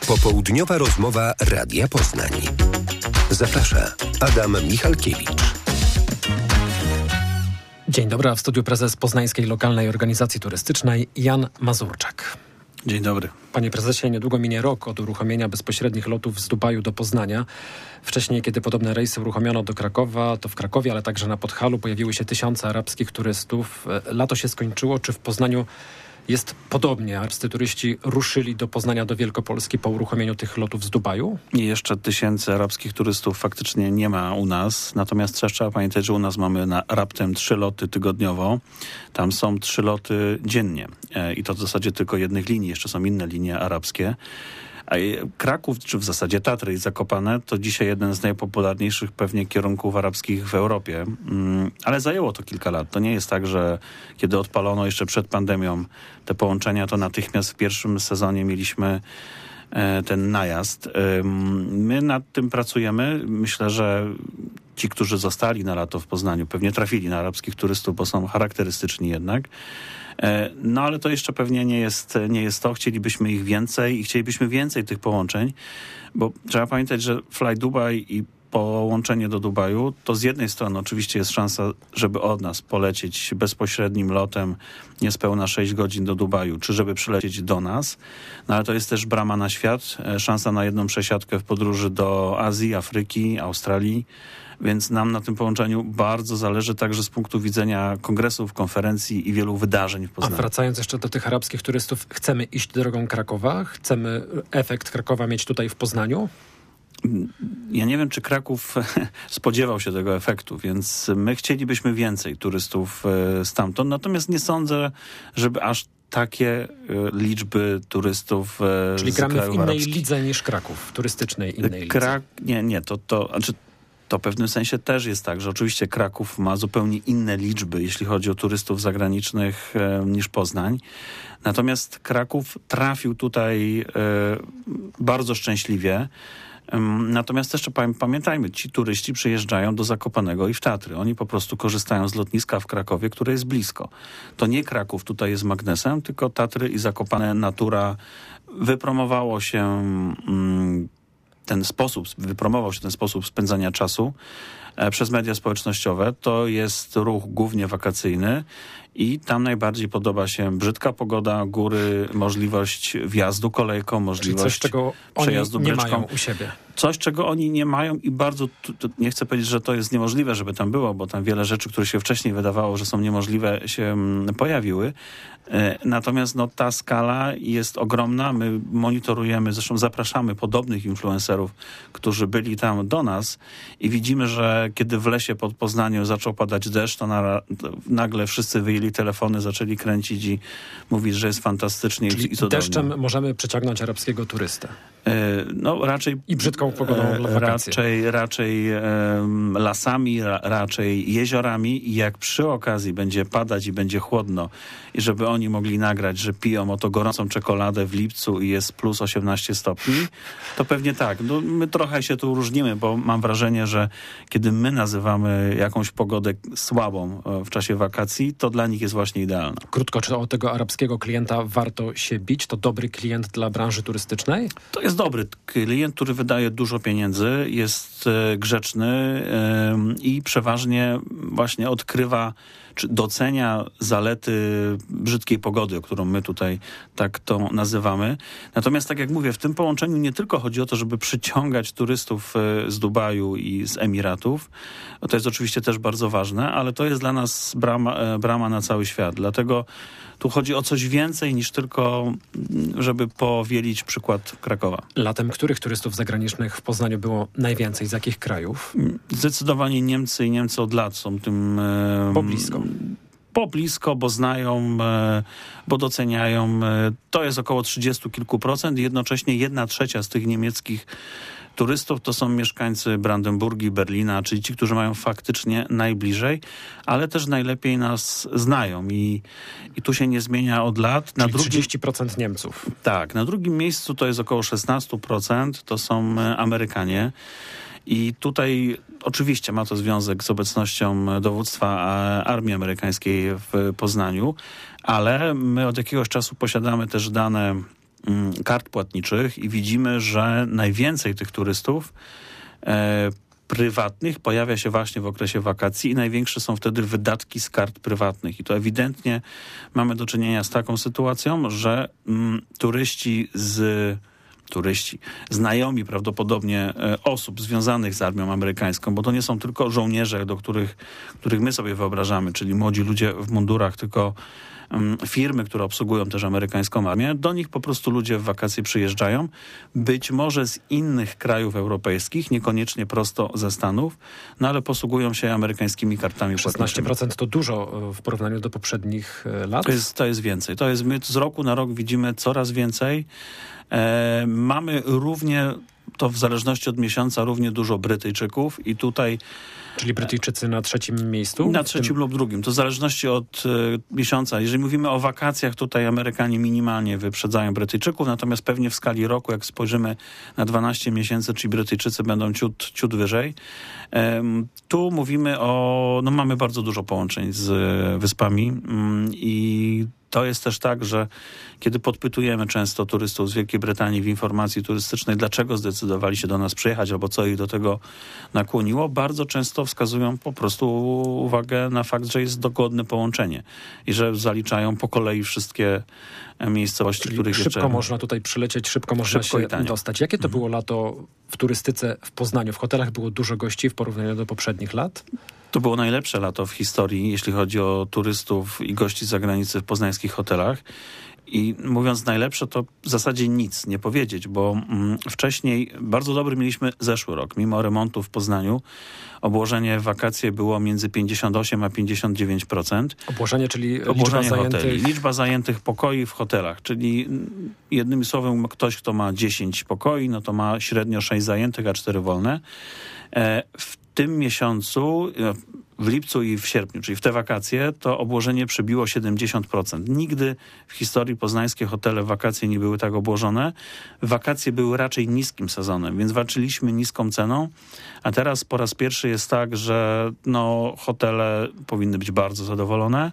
Popołudniowa rozmowa Radia Poznań. Zaprasza Adam Michalkiewicz. Dzień dobry, a w studiu prezes Poznańskiej Lokalnej Organizacji Turystycznej Jan Mazurczak. Dzień dobry. Panie prezesie, niedługo minie rok od uruchomienia bezpośrednich lotów z Dubaju do Poznania. Wcześniej, kiedy podobne rejsy uruchomiono do Krakowa, to w Krakowie, ale także na Podhalu pojawiły się tysiące arabskich turystów. Lato się skończyło. Czy w Poznaniu jest podobnie? Arabscy turyści ruszyli do Poznania, do Wielkopolski po uruchomieniu tych lotów z Dubaju? I jeszcze tysięcy arabskich turystów faktycznie nie ma u nas. Natomiast też trzeba pamiętać, że u nas mamy raptem 3 loty tygodniowo. Tam są 3 loty dziennie. I to w zasadzie tylko jednych linii. Jeszcze są inne linie arabskie. A Kraków, czy w zasadzie Tatry i Zakopane, to dzisiaj jeden z najpopularniejszych pewnie kierunków arabskich w Europie. Ale zajęło to kilka lat. To nie jest tak, że kiedy odpalono jeszcze przed pandemią te połączenia, to natychmiast w pierwszym sezonie mieliśmy ten najazd. My nad tym pracujemy. Myślę, że ci, którzy zostali na lato w Poznaniu, pewnie trafili na arabskich turystów, bo są charakterystyczni jednak. No ale to jeszcze pewnie nie jest to. Chcielibyśmy ich więcej i chcielibyśmy więcej tych połączeń, bo trzeba pamiętać, że Fly Dubai i połączenie do Dubaju, to z jednej strony oczywiście jest szansa, żeby od nas polecieć bezpośrednim lotem niespełna 6 godzin do Dubaju, czy żeby przylecieć do nas, no ale to jest też brama na świat, szansa na jedną przesiadkę w podróży do Azji, Afryki, Australii, więc nam na tym połączeniu bardzo zależy także z punktu widzenia kongresów, konferencji i wielu wydarzeń w Poznaniu. A wracając jeszcze do tych arabskich turystów, chcemy iść drogą Krakowa? Chcemy efekt Krakowa mieć tutaj w Poznaniu? Ja nie wiem, czy Kraków spodziewał się tego efektu, więc my chcielibyśmy więcej turystów stamtąd. Natomiast nie sądzę, żeby aż takie liczby turystów Czyli z gramy krajów w innej arabskich. lidze niż Kraków, turystycznej innej lidze. Nie, to w pewnym sensie też jest tak, że oczywiście Kraków ma zupełnie inne liczby, jeśli chodzi o turystów zagranicznych niż Poznań. Natomiast Kraków trafił tutaj bardzo szczęśliwie. Natomiast też pamiętajmy, ci turyści przyjeżdżają do Zakopanego i w Tatry. Oni po prostu korzystają z lotniska w Krakowie, które jest blisko. To nie Kraków tutaj jest magnesem, tylko Tatry i Zakopane Natura wypromował się ten sposób spędzania czasu przez media społecznościowe. To jest ruch głównie wakacyjny i tam najbardziej podoba się brzydka pogoda, góry, możliwość wjazdu kolejką, możliwość coś, czego przejazdu oni nie bryczką. mają u siebie. Coś, czego oni nie mają i bardzo, nie chcę powiedzieć, że to jest niemożliwe, żeby tam było, bo tam wiele rzeczy, które się wcześniej wydawało, że są niemożliwe, się pojawiły. Natomiast ta skala jest ogromna. My monitorujemy, zresztą zapraszamy podobnych influencerów, którzy byli tam do nas i widzimy, że kiedy w lesie pod Poznaniem zaczął padać deszcz, to nagle wszyscy wyjęli telefony, zaczęli kręcić i mówić, że jest fantastycznie i cudownie. Deszczem możemy przyciągnąć arabskiego turystę. Raczej i brzydką pogodą w wakacje. Raczej lasami, raczej jeziorami i jak przy okazji będzie padać i będzie chłodno i żeby oni mogli nagrać, że piją oto gorącą czekoladę w lipcu i jest plus 18 stopni, to pewnie tak. My trochę się tu różnimy, bo mam wrażenie, że kiedy my nazywamy jakąś pogodę słabą w czasie wakacji, to dla nich jest właśnie idealna. Krótko, czy o tego arabskiego klienta warto się bić? To dobry klient dla branży turystycznej? To jest dobry klient, który wydaje dużo pieniędzy, jest grzeczny i przeważnie właśnie odkrywa czy docenia zalety brzydkiej pogody, którą my tutaj tak to nazywamy. Natomiast tak jak mówię, w tym połączeniu nie tylko chodzi o to, żeby przyciągać turystów z Dubaju i z Emiratów. To jest oczywiście też bardzo ważne, ale to jest dla nas brama na cały świat. Dlatego tu chodzi o coś więcej niż tylko, żeby powielić przykład Krakowa. Latem których turystów zagranicznych w Poznaniu było najwięcej? Z jakich krajów? Zdecydowanie Niemcy i Niemcy od lat są tym... Po blisko, bo znają, bo doceniają. To jest około 30 kilku procent i jednocześnie 1/3 z tych niemieckich turystów to są mieszkańcy Brandenburgii, Berlina, czyli ci, którzy mają faktycznie najbliżej, ale też najlepiej nas znają i tu się nie zmienia od lat. Czyli 30% Niemców. Tak, na drugim miejscu to jest około 16%, to są Amerykanie. I tutaj oczywiście ma to związek z obecnością dowództwa armii amerykańskiej w Poznaniu, ale my od jakiegoś czasu posiadamy też dane kart płatniczych i widzimy, że najwięcej tych turystów prywatnych pojawia się właśnie w okresie wakacji i największe są wtedy wydatki z kart prywatnych. I to ewidentnie mamy do czynienia z taką sytuacją, że znajomi prawdopodobnie osób związanych z armią amerykańską, bo to nie są tylko żołnierze, których my sobie wyobrażamy, czyli młodzi ludzie w mundurach, tylko firmy, które obsługują też amerykańską armię, do nich po prostu ludzie w wakacje przyjeżdżają, być może z innych krajów europejskich, niekoniecznie prosto ze Stanów, no ale posługują się amerykańskimi kartami płatniczymi. 16% to dużo w porównaniu do poprzednich lat? To jest więcej. My z roku na rok widzimy coraz więcej. Mamy równie, to w zależności od miesiąca, równie dużo Brytyjczyków i tutaj... Czyli Brytyjczycy na trzecim miejscu? Na trzecim lub drugim. To w zależności od miesiąca. Jeżeli mówimy o wakacjach, tutaj Amerykanie minimalnie wyprzedzają Brytyjczyków, natomiast pewnie w skali roku, jak spojrzymy na 12 miesięcy, czyli Brytyjczycy będą ciut wyżej. Tu mówimy mamy bardzo dużo połączeń z wyspami i to jest też tak, że kiedy podpytujemy często turystów z Wielkiej Brytanii w informacji turystycznej, dlaczego zdecydowali się do nas przyjechać albo co ich do tego nakłoniło, bardzo często wskazują po prostu uwagę na fakt, że jest dogodne połączenie i że zaliczają po kolei wszystkie miejscowości, czyli których szybko jeszcze... można tutaj przylecieć, szybko można się dostać. Jakie to było lato w turystyce w Poznaniu? W hotelach było dużo gości w porównaniu do poprzednich lat? To było najlepsze lato w historii, jeśli chodzi o turystów i gości z zagranicy w poznańskich hotelach. I mówiąc najlepsze, to w zasadzie nic nie powiedzieć, bo wcześniej bardzo dobry mieliśmy zeszły rok. Mimo remontu w Poznaniu obłożenie w wakacje było między 58 a 59%. Obłożenie, czyli liczba zajętych pokoi w hotelach, czyli jednym słowem ktoś, kto ma 10 pokoi, no to ma średnio 6 zajętych, a 4 wolne. W tym miesiącu, w lipcu i w sierpniu, czyli w te wakacje, to obłożenie przebiło 70%. Nigdy w historii poznańskie hotele w wakacje nie były tak obłożone. Wakacje były raczej niskim sezonem, więc walczyliśmy niską ceną, a teraz po raz pierwszy jest tak, że hotele powinny być bardzo zadowolone.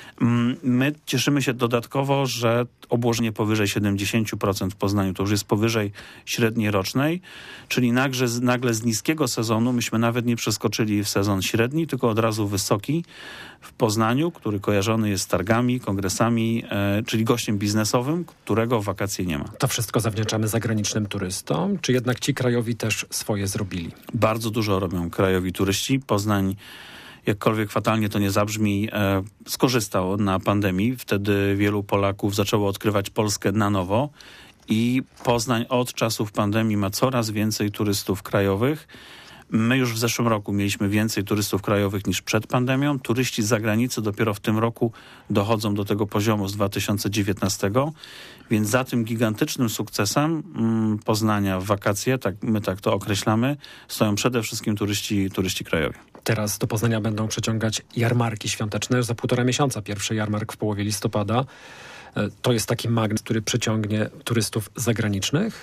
My cieszymy się dodatkowo, że obłożenie powyżej 70% w Poznaniu to już jest powyżej średniej rocznej, czyli nagle z niskiego sezonu myśmy nawet nie przeskoczyli w sezon średni, tylko od razu wysoki w Poznaniu, który kojarzony jest z targami, kongresami, czyli gościem biznesowym, którego w wakacje nie ma. To wszystko zawdzięczamy zagranicznym turystom, czy jednak ci krajowi też swoje zrobili? Bardzo dużo robią krajowi turyści. Poznań, jakkolwiek fatalnie to nie zabrzmi, skorzystał na pandemii. Wtedy wielu Polaków zaczęło odkrywać Polskę na nowo i Poznań od czasów pandemii ma coraz więcej turystów krajowych. My już w zeszłym roku mieliśmy więcej turystów krajowych niż przed pandemią. Turyści z zagranicy dopiero w tym roku dochodzą do tego poziomu z 2019, więc za tym gigantycznym sukcesem Poznania w wakacje, my tak to określamy, stoją przede wszystkim turyści krajowi. Teraz do Poznania będą przeciągać jarmarki świąteczne. Za 1,5 miesiąca pierwszy jarmark w połowie listopada. To jest taki magnes, który przyciągnie turystów zagranicznych?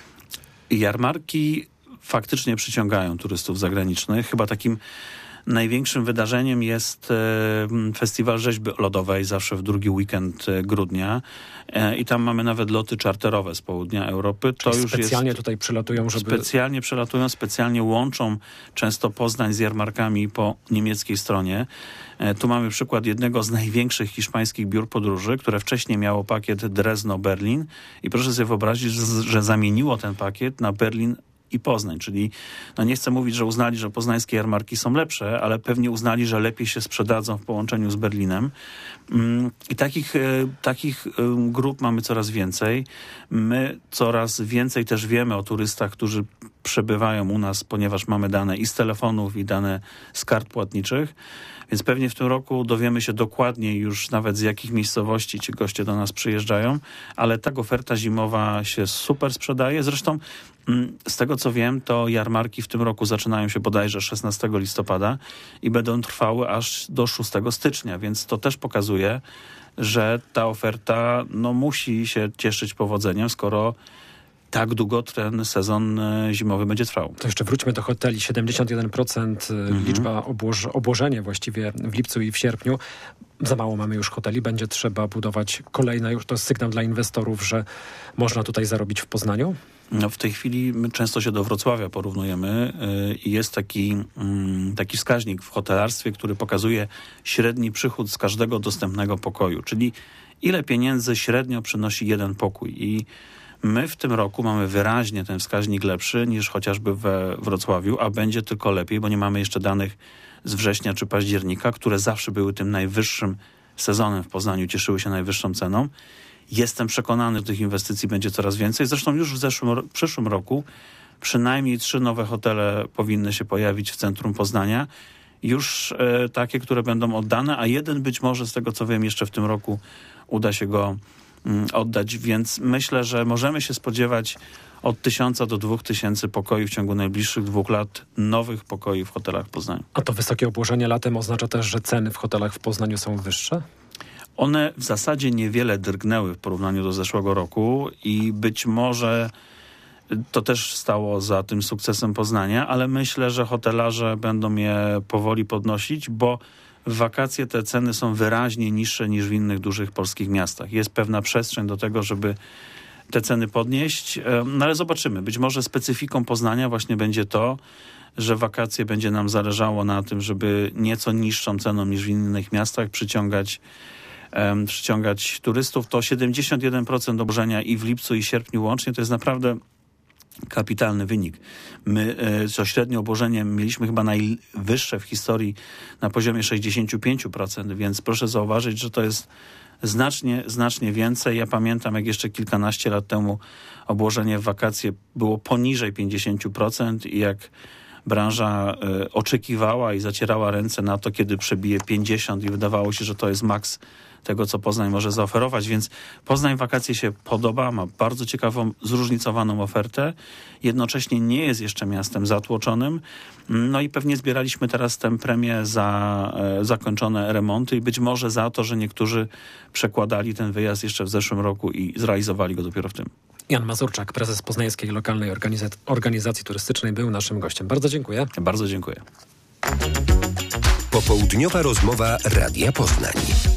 Jarmarki faktycznie przyciągają turystów zagranicznych. Chyba takim największym wydarzeniem jest festiwal rzeźby lodowej, zawsze w drugi weekend grudnia. I tam mamy nawet loty czarterowe z południa Europy. Czyli to specjalnie tutaj przylatują, żeby... Specjalnie przylatują, specjalnie łączą często Poznań z jarmarkami po niemieckiej stronie. Tu mamy przykład jednego z największych hiszpańskich biur podróży, które wcześniej miało pakiet Drezno-Berlin i proszę sobie wyobrazić, że zamieniło ten pakiet na Berlin i Poznań, czyli nie chcę mówić, że uznali, że poznańskie jarmarki są lepsze, ale pewnie uznali, że lepiej się sprzedadzą w połączeniu z Berlinem. I takich grup mamy coraz więcej. My coraz więcej też wiemy o turystach, którzy przebywają u nas, ponieważ mamy dane i z telefonów, i dane z kart płatniczych. Więc pewnie w tym roku dowiemy się dokładniej już nawet z jakich miejscowości ci goście do nas przyjeżdżają, ale ta oferta zimowa się super sprzedaje. Zresztą z tego co wiem, to jarmarki w tym roku zaczynają się bodajże 16 listopada i będą trwały aż do 6 stycznia, więc to też pokazuje, że ta oferta musi się cieszyć powodzeniem, skoro tak długo ten sezon zimowy będzie trwał. To jeszcze wróćmy do hoteli. 71% liczba obłożenie właściwie w lipcu i w sierpniu. Za mało mamy już hoteli, będzie trzeba budować kolejne. Już to jest sygnał dla inwestorów, że można tutaj zarobić w Poznaniu? No, w tej chwili my często się do Wrocławia porównujemy i jest taki wskaźnik w hotelarstwie, który pokazuje średni przychód z każdego dostępnego pokoju, czyli ile pieniędzy średnio przynosi jeden pokój. I my w tym roku mamy wyraźnie ten wskaźnik lepszy niż chociażby we Wrocławiu, a będzie tylko lepiej, bo nie mamy jeszcze danych z września czy października, które zawsze były tym najwyższym sezonem w Poznaniu, cieszyły się najwyższą ceną. Jestem przekonany, że tych inwestycji będzie coraz więcej. Zresztą już w przyszłym roku przynajmniej 3 nowe hotele powinny się pojawić w centrum Poznania. Już takie, które będą oddane, a jeden być może, z tego co wiem, jeszcze w tym roku uda się go oddać. Więc myślę, że możemy się spodziewać od 1000 do 2000 pokoi w ciągu najbliższych 2 lat nowych pokoi w hotelach w Poznaniu. A to wysokie obłożenie latem oznacza też, że ceny w hotelach w Poznaniu są wyższe? One w zasadzie niewiele drgnęły w porównaniu do zeszłego roku i być może to też stało za tym sukcesem Poznania, ale myślę, że hotelarze będą je powoli podnosić, bo w wakacje te ceny są wyraźnie niższe niż w innych dużych polskich miastach. Jest pewna przestrzeń do tego, żeby te ceny podnieść, no ale zobaczymy. Być może specyfiką Poznania właśnie będzie to, że wakacje będzie nam zależało na tym, żeby nieco niższą ceną niż w innych miastach przyciągać turystów. To 71% obłożenia i w lipcu i sierpniu łącznie to jest naprawdę kapitalny wynik. My to średnie obłożenie mieliśmy chyba najwyższe w historii na poziomie 65%, więc proszę zauważyć, że to jest znacznie więcej. Ja pamiętam, jak jeszcze kilkanaście lat temu obłożenie w wakacje było poniżej 50% i jak branża oczekiwała i zacierała ręce na to, kiedy przebije 50 i wydawało się, że to jest maks tego, co Poznań może zaoferować, więc Poznań wakacje się podoba, ma bardzo ciekawą, zróżnicowaną ofertę, jednocześnie nie jest jeszcze miastem zatłoczonym, no i pewnie zbieraliśmy teraz tę premię za zakończone remonty i być może za to, że niektórzy przekładali ten wyjazd jeszcze w zeszłym roku i zrealizowali go dopiero w tym. Jan Mazurczak, prezes Poznańskiej Lokalnej Organizacji Turystycznej, był naszym gościem. Bardzo dziękuję. Bardzo dziękuję. Popołudniowa rozmowa Radia Poznań.